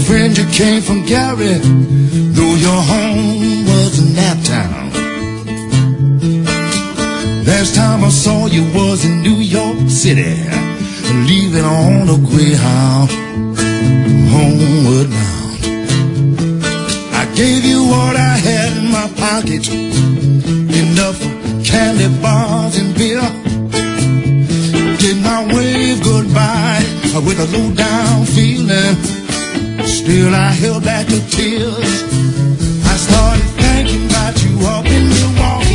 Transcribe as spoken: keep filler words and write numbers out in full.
when you came from Gary, though your home was in Naptown. Last time I saw you was in New York City, leaving on a Greyhound, homeward bound. I gave you what I had in my pocket, enough for candy bars and beer. Did my wave goodbye with a low down feeling. Still I held back the tears. I started thinking about you up in Milwaukee.